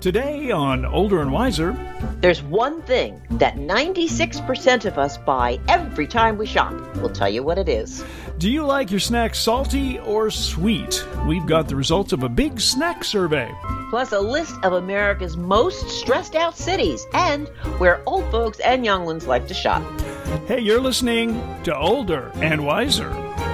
Today on Older and Wiser, there's one thing that 96% of us buy every time we shop. We'll tell you what it is. Do you like your snacks salty or sweet? We've got the results of a big snack survey. Plus a list of America's most stressed out cities and where old folks and young ones like to shop. Hey, you're listening to Older and Wiser.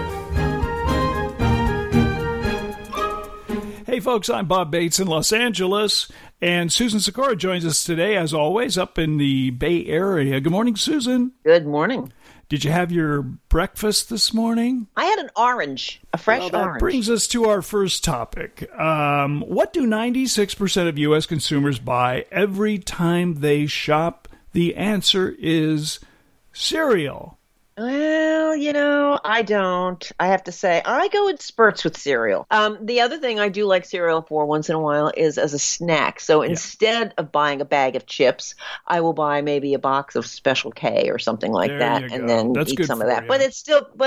Hey folks, I'm Bob Bates in Los Angeles, and Susan Sikora joins us today, as always, up in the Bay Area. Good morning, Susan. Good morning. Did you have your breakfast this morning? I had an orange, a fresh orange. That brings us to our first topic. What do 96% of U.S. consumers buy every time they shop? The answer is cereal. Well, I don't. I have to say, I go in spurts with cereal. The other thing I do like cereal for once in a while is as a snack. So instead of buying a bag of chips, I will buy maybe a box of Special K or something like that, and then eat some of that. But it's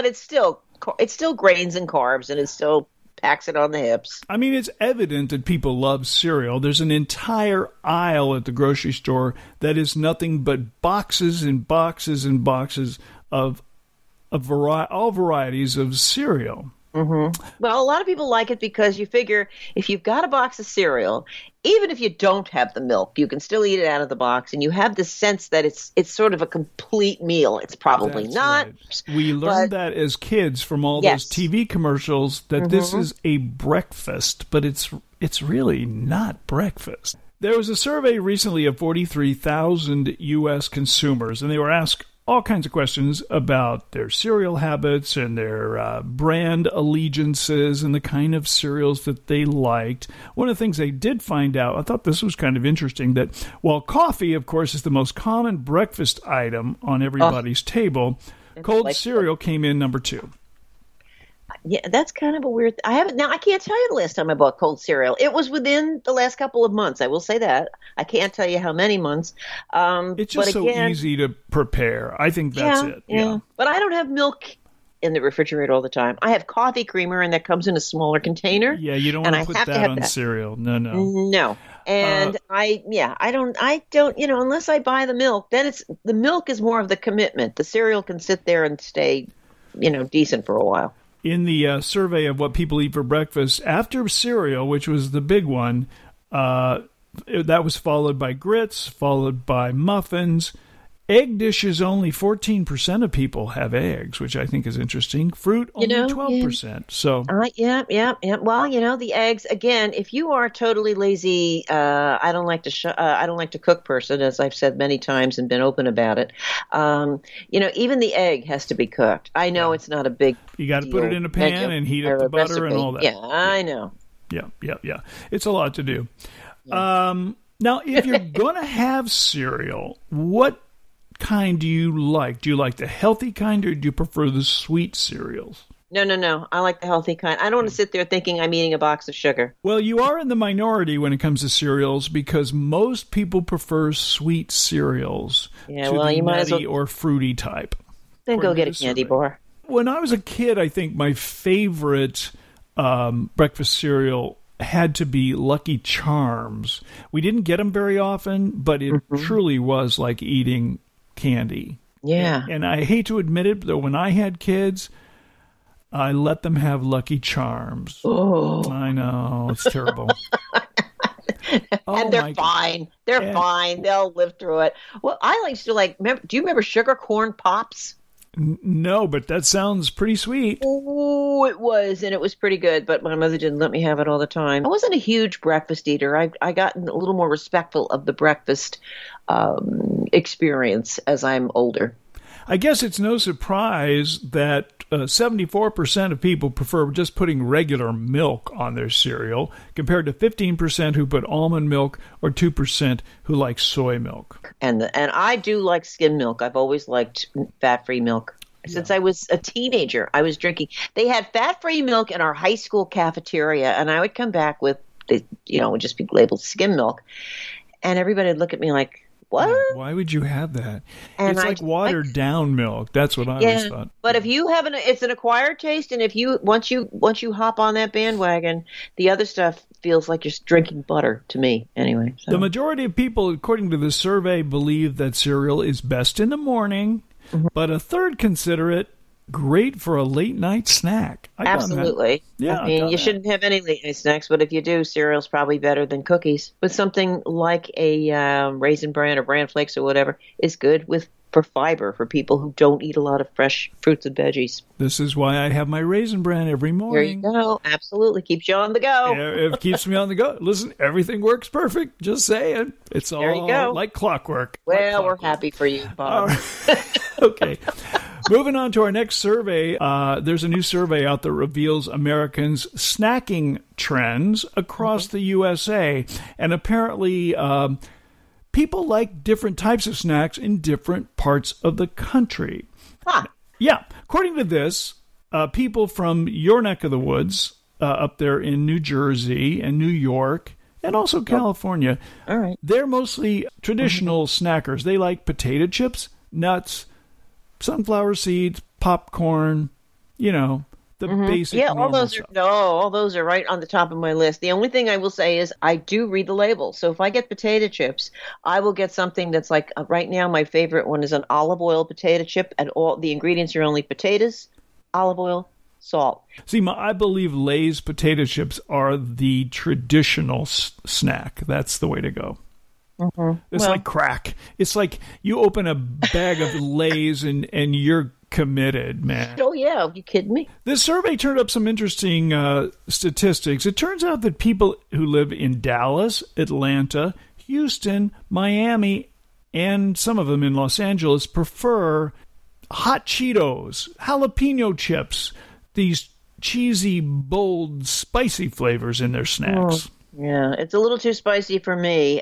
still grains and carbs, and it still packs it on the hips. I mean, it's evident that people love cereal. There's an entire aisle at the grocery store that is nothing but boxes and boxes and boxes of all varieties of cereal. Mm-hmm. Well, a lot of people like it because you figure if you've got a box of cereal, even if you don't have the milk, you can still eat it out of the box, and you have the sense that it's sort of a complete meal. It's probably That's not. Right. We learned that as kids from all those TV commercials that this is a breakfast, but it's really not breakfast. There was a survey recently of 43,000 U.S. consumers, and they were asked all kinds of questions about their cereal habits and their brand allegiances and the kind of cereals that they liked. One of the things they did find out, I thought this was kind of interesting, that while coffee, of course, is the most common breakfast item on everybody's table, cold cereal came in number 2. Yeah, that's kind of a weird. I can't tell you the last time I bought cold cereal. It was within the last couple of months. I will say that. I can't tell you how many months. It's just so easy to prepare. I think that's it. Yeah. But I don't have milk in the refrigerator all the time. I have coffee creamer, and that comes in a smaller container. Yeah, you don't want to put that on cereal. No. And I don't, unless I buy the milk, then the milk is more of the commitment. The cereal can sit there and stay, decent for a while. In the survey of what people eat for breakfast, after cereal, which was the big one, that was followed by grits, followed by muffins. Egg dishes, only 14% of people have eggs, which I think is interesting. Fruit, only 12%. Yeah. So, yeah. Well, the eggs, again, if you are a totally lazy, I don't like to cook person, as I've said many times and been open about it. Even the egg has to be cooked. I know it's not a big. You got to put it in a pan and heat up the butter and all that. Yeah, I know. Yeah. It's a lot to do. Yeah. Now, if you're going to have cereal, what kind do you like? Do you like the healthy kind, or do you prefer the sweet cereals? No. I like the healthy kind. I don't want to sit there thinking I'm eating a box of sugar. Well, you are in the minority when it comes to cereals because most people prefer sweet cereals to the you might as well or fruity type. Then go get a candy bar. When I was a kid, I think my favorite breakfast cereal had to be Lucky Charms. We didn't get them very often, but it truly was like eating candy. Yeah. And I hate to admit it, but when I had kids, I let them have Lucky Charms. Oh. I know. It's terrible. And they're fine. They're fine. They'll live through it. Well, I used to do you remember Sugar Corn Pops? No, but that sounds pretty sweet. Oh, it was, and it was pretty good, but my mother didn't let me have it all the time. I wasn't a huge breakfast eater. I got a little more respectful of the breakfast experience as I'm older. I guess it's no surprise that 74% of people prefer just putting regular milk on their cereal, compared to 15% who put almond milk or 2% who like soy milk. And I do like skim milk. I've always liked fat-free milk. Since I was a teenager, I was drinking. They had fat-free milk in our high school cafeteria, and I would come back with, it would just be labeled skim milk. And everybody would look at me like, What? Why would you have that? And it's like watered down milk. That's what I always thought. But if you have it's an acquired taste, and if you once you hop on that bandwagon, the other stuff feels like you're drinking butter to me. Anyway, so. The majority of people, according to the survey, believe that cereal is best in the morning, but a third consider it great for a late night snack. Absolutely. Yeah, I mean, you shouldn't have any late night snacks, but if you do, cereal's probably better than cookies. But something like a Raisin Bran or Bran Flakes or whatever is good for fiber for people who don't eat a lot of fresh fruits and veggies. This is why I have my Raisin Bran every morning. There you go. Absolutely. Keeps you on the go. Yeah, it keeps me on the go. Listen, everything works perfect. Just saying. It's all like clockwork. Well, we're happy for you, Bob. Okay. Moving on to our next survey, there's a new survey out that reveals Americans' snacking trends across the USA. And apparently, people like different types of snacks in different parts of the country. Huh. Yeah. According to this, people from your neck of the woods, up there in New Jersey and New York, and also California, all right, they're mostly traditional snackers. They like potato chips, nuts, sunflower seeds, popcorn, the basic. Yeah, all those are right on the top of my list. The only thing I will say is I do read the label. So if I get potato chips, I will get something that's like right now my favorite one is an olive oil potato chip, and all the ingredients are only potatoes, olive oil, salt. See, I believe Lay's potato chips are the traditional snack. That's the way to go. It's like crack. It's like you open a bag of Lay's and you're committed, man. Oh, yeah. Are you kidding me? This survey turned up some interesting statistics. It turns out that people who live in Dallas, Atlanta, Houston, Miami, and some of them in Los Angeles prefer hot Cheetos, jalapeno chips, these cheesy, bold, spicy flavors in their snacks. Yeah, it's a little too spicy for me.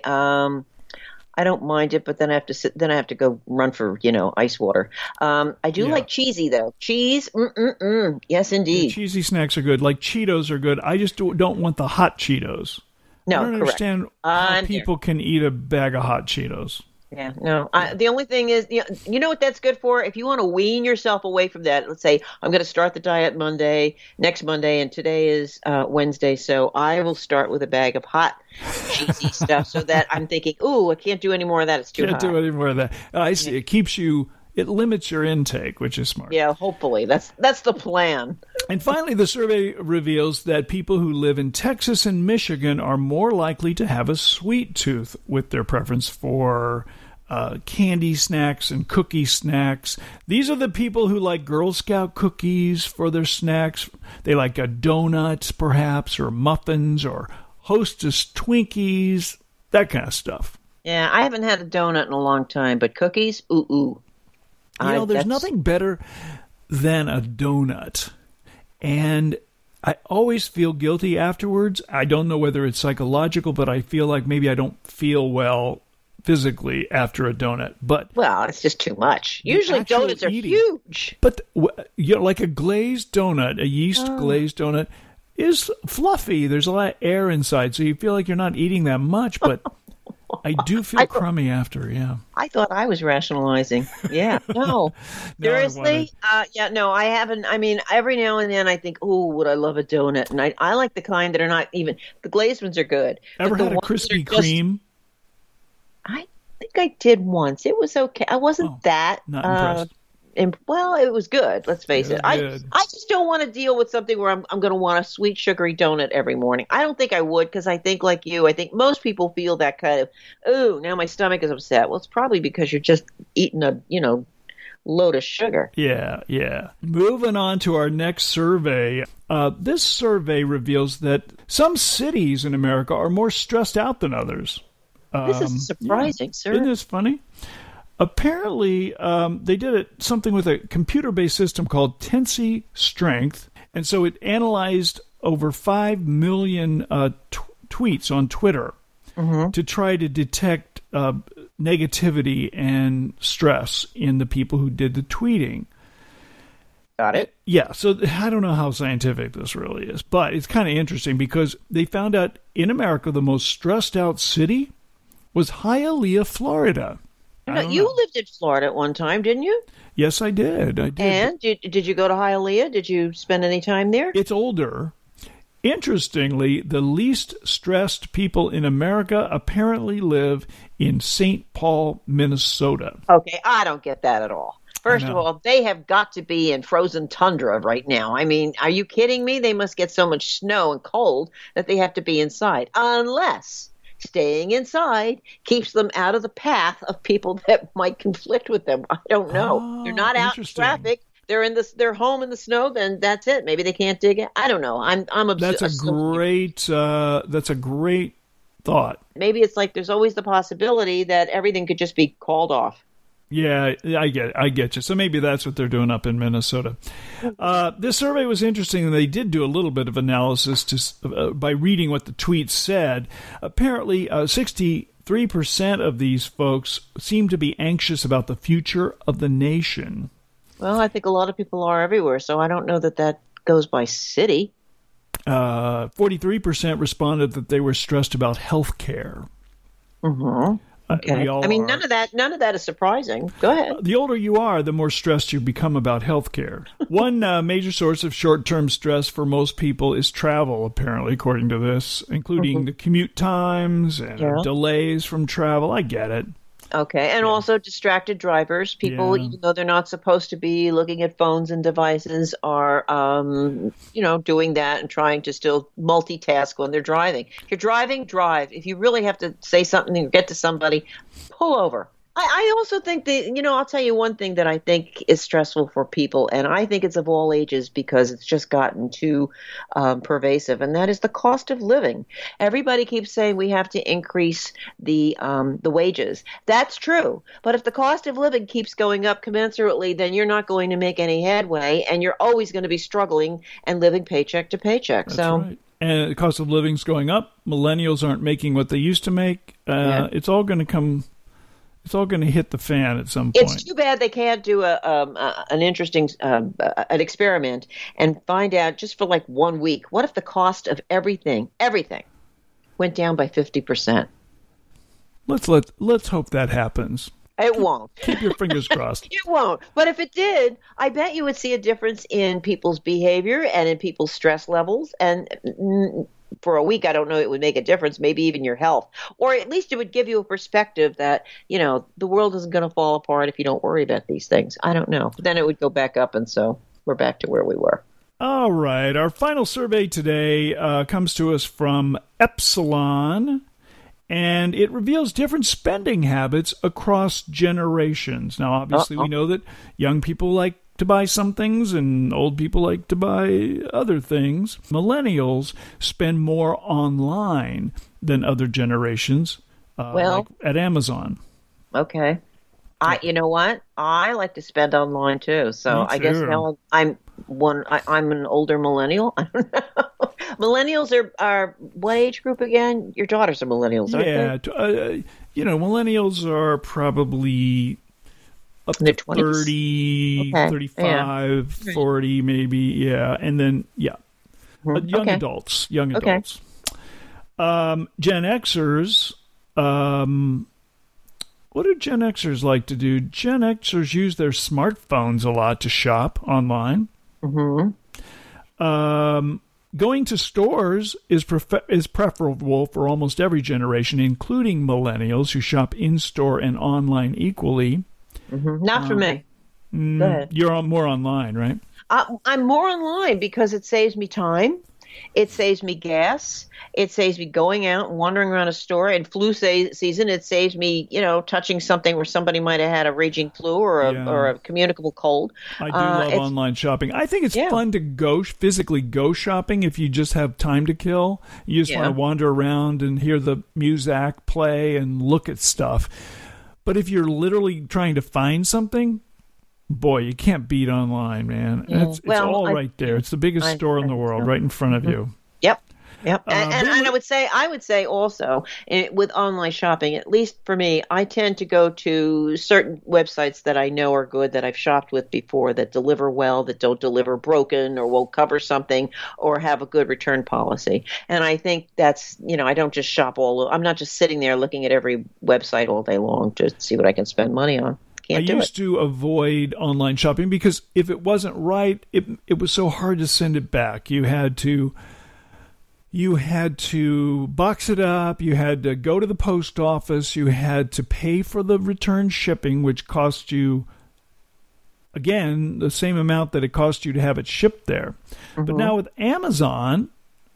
I don't mind it, but then I have to go run for ice water. I do like cheesy though. Cheese, yes, indeed. The cheesy snacks are good. Like Cheetos are good. I just don't want the hot Cheetos. No, I don't correct. understand how people can eat a bag of hot Cheetos. Yeah, no. The only thing is, you know what that's good for? If you want to wean yourself away from that, let's say I'm going to start the diet next Monday, and today is Wednesday, so I will start with a bag of hot, cheesy stuff so that I'm thinking, ooh, I can't do any more of that. It's too hot. Can't do any more of that. I see. It limits your intake, which is smart. Yeah, hopefully. That's the plan. And finally, the survey reveals that people who live in Texas and Michigan are more likely to have a sweet tooth with their preference for candy snacks and cookie snacks. These are the people who like Girl Scout cookies for their snacks. They like donuts, perhaps, or muffins, or Hostess Twinkies, that kind of stuff. Yeah, I haven't had a donut in a long time, but cookies, ooh. There's nothing better than a donut. And I always feel guilty afterwards. I don't know whether it's psychological, but I feel like maybe I don't feel well physically after a donut. Well, it's just too much. Usually donuts are huge. But like a glazed donut, a yeast glazed donut is fluffy. There's a lot of air inside, so you feel like you're not eating that much, but I do feel crummy after, yeah. I thought I was rationalizing. Yeah, no. Seriously? I haven't. I mean, every now and then I think, oh, would I love a donut? And I like the kind that are not even, the glazed ones are good. Ever had a Krispy Kreme? I think I did once. It was okay. I wasn't that. Not impressed. Well, it was good. Let's face it. I just don't want to deal with something where I'm going to want a sweet, sugary donut every morning. I don't think I would, because I think like you, I think most people feel that kind of, oh, now my stomach is upset. Well, it's probably because you're just eating a, load of sugar. Yeah. Moving on to our next survey. This survey reveals that some cities in America are more stressed out than others. This is surprising, sir. Isn't this funny? Apparently, they did something with a computer-based system called Tensy Strength, and so it analyzed over 5 million tweets on Twitter to try to detect negativity and stress in the people who did the tweeting. Got it. Yeah, so I don't know how scientific this really is, but it's kind of interesting because they found out in America the most stressed out city was Hialeah, Florida. You lived in Florida at one time, didn't you? Yes, I did. And did you go to Hialeah? Did you spend any time there? It's older. Interestingly, the least stressed people in America apparently live in St. Paul, Minnesota. Okay, I don't get that at all. First of all, they have got to be in frozen tundra right now. I mean, are you kidding me? They must get so much snow and cold that they have to be inside. Unless staying inside keeps them out of the path of people that might conflict with them. I don't know. They're not out in traffic. They're home in the snow. Then that's it. Maybe they can't dig it. I don't know. I'm That's a great thought. Maybe it's like there's always the possibility that everything could just be called off. Yeah, I get you. So maybe that's what they're doing up in Minnesota. This survey was interesting, and they did do a little bit of analysis by reading what the tweets said. Apparently, 63% of these folks seem to be anxious about the future of the nation. Well, I think a lot of people are everywhere, so I don't know that goes by city. 43% responded that they were stressed about health care. Mm-hmm. Okay. I mean, none of that is surprising. Go ahead. The older you are, the more stressed you become about health care. One major source of short-term stress for most people is travel, apparently, according to this, including the commute times and delays from travel. I get it. Okay, and also distracted drivers. People, even though they're not supposed to be looking at phones and devices, are, doing that and trying to still multitask when they're driving. If you're driving, drive. If you really have to say something or get to somebody, pull over. I also think that, I'll tell you one thing that I think is stressful for people, and I think it's of all ages because it's just gotten too pervasive, and that is the cost of living. Everybody keeps saying we have to increase the wages. That's true. But if the cost of living keeps going up commensurately, then you're not going to make any headway, and you're always going to be struggling and living paycheck to paycheck. That's right. And the cost of living's going up. Millennials aren't making what they used to make. It's all going to come... It's all going to hit the fan at some point. It's too bad they can't do an interesting an experiment and find out just for like 1 week. What if the cost of everything went down by 50%? Let's hope that happens. It won't. Keep your fingers crossed. It won't. But if it did, I bet you would see a difference in people's behavior and in people's stress levels. And for a week, I don't know, it would make a difference, maybe even your health. Or at least it would give you a perspective that, the world isn't going to fall apart if you don't worry about these things. I don't know. But then it would go back up, and so we're back to where we were. All right. Our final survey today comes to us from Epsilon, and it reveals different spending habits across generations. Now, obviously, we know that young people like to buy some things and old people like to buy other things. Millennials spend more online than other generations, like at Amazon. Okay. You know what? I like to spend online too. So I guess now I'm an older millennial. I don't know. Millennials are what age group again? Your daughters are millennials, aren't they? Millennials are probably up to 30, 35, 40 maybe, and then, young adults. Gen Xers, what do Gen Xers like to do? Gen Xers use their smartphones a lot to shop online. Mm-hmm. Going to stores is preferable for almost every generation, including millennials who shop in-store and online equally. Mm-hmm. Not for me. Go ahead. You're more online, right? I'm more online because it saves me time. It saves me gas. It saves me going out and wandering around a store. In flu season, it saves me, touching something where somebody might have had a raging flu or a communicable cold. I do love online shopping. I think it's fun to physically go shopping if you just have time to kill. You just want to wander around and hear the music play and look at stuff. But if you're literally trying to find something, boy, you can't beat online, man. It's all right there. It's the biggest store in the world, right in front of you. Yep. Yep. And I would say also with online shopping, at least for me, I tend to go to certain websites that I know are good, that I've shopped with before, that deliver well, that don't deliver broken or won't cover something or have a good return policy. And I think that's, I don't just shop I'm not just sitting there looking at every website all day long to see what I can spend money on. I used to avoid online shopping because if it wasn't right, it was so hard to send it back. You had to box it up. You had to go to the post office. You had to pay for the return shipping, which cost you, again, the same amount that it cost you to have it shipped there. Mm-hmm. But now with Amazon,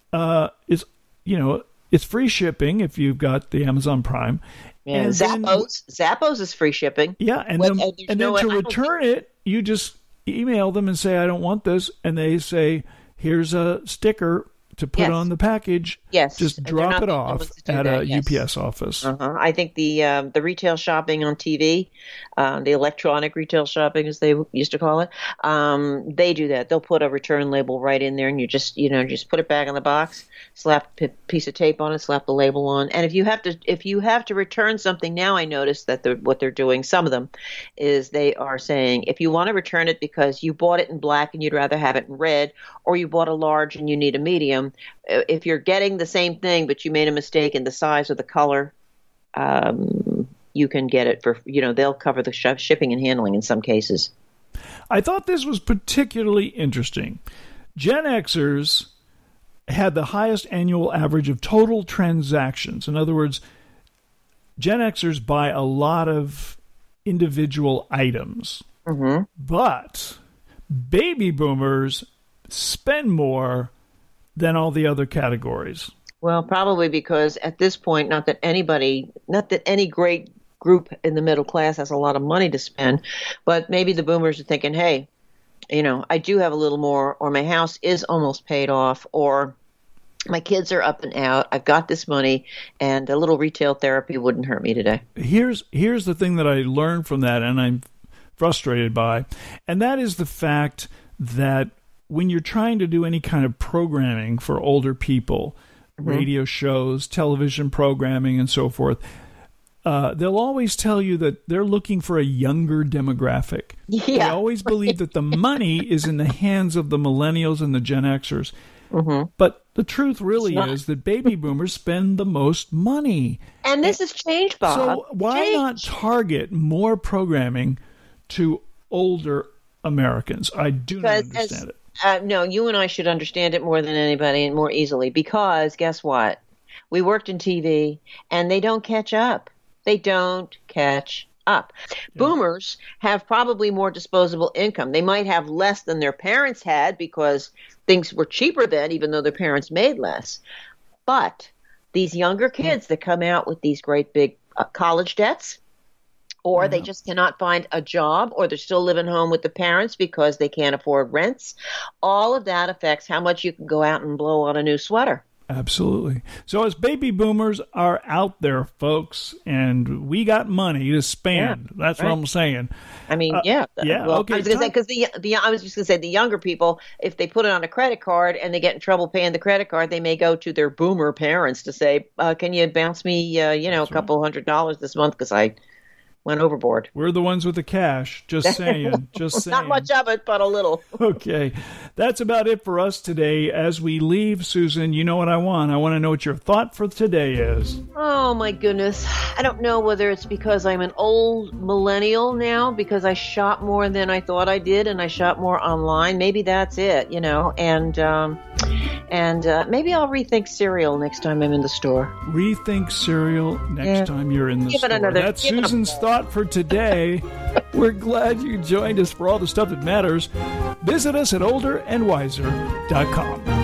it's free shipping if you've got the Amazon Prime. Yeah, and Zappos is free shipping. Yeah, and then to return it, you just email them and say, I don't want this. And they say, here's a sticker to put on the package. Yes. Just drop it off at a UPS office. I think the retail shopping on TV, the electronic retail shopping, as they used to call it, they do that. They'll put a return label right in there, and you just put it back in the box, slap a piece of tape on it, slap the label on. And if you have to return something now, I noticed that what they're doing, some of them, is they are saying, if you want to return it because you bought it in black and you'd rather have it in red, or you bought a large and you need a medium, if you're getting the same thing but you made a mistake in the size or the color, you can get it for, they'll cover the shipping and handling in some cases. I thought this was particularly interesting. Gen Xers had the highest annual average of total transactions. In other words, Gen Xers buy a lot of individual items, but baby boomers spend more than all the other categories. Well, probably because at this point, not that any great group in the middle class has a lot of money to spend, but maybe the boomers are thinking, hey, I do have a little more, or my house is almost paid off, or my kids are up and out, I've got this money, and a little retail therapy wouldn't hurt me today. Here's the thing that I learned from that, and I'm frustrated by, and that is the fact that when you're trying to do any kind of programming for older people, radio shows, television programming, and so forth, they'll always tell you that they're looking for a younger demographic. Yeah. They always believe that the money is in the hands of the millennials and the Gen Xers. But the truth really is that baby boomers spend the most money. And this has changed, Bob. So why not target more programming to older Americans? I do not understand it. No, you and I should understand it more than anybody and more easily, because guess what? We worked in TV and they don't catch up. Yeah. Boomers have probably more disposable income. They might have less than their parents had because things were cheaper then, even though their parents made less. But these younger kids that come out with these great big college debts, or they just cannot find a job, or they're still living home with the parents because they can't afford rents. All of that affects how much you can go out and blow on a new sweater. Absolutely. So as baby boomers are out there, folks, and we got money to spend. That's what I'm saying. I mean, Well, okay. I was going to say, because I was just going to say the younger people, if they put it on a credit card and they get in trouble paying the credit card, they may go to their boomer parents to say, can you bounce me, a couple $100 this month because I went overboard. We're the ones with the cash. Just saying. Just saying. Not much of it, but a little. Okay. That's about it for us today. As we leave, Susan, you know what I want. I want to know what your thought for today is. Oh, my goodness. I don't know whether it's because I'm an old millennial now, because I shop more than I thought I did, and I shop more online. Maybe that's it, and maybe I'll rethink cereal next time I'm in the store. Rethink cereal next time you're in the store. That's Susan's thought for today. We're glad you joined us for all the stuff that matters. Visit us at olderandwiser.com.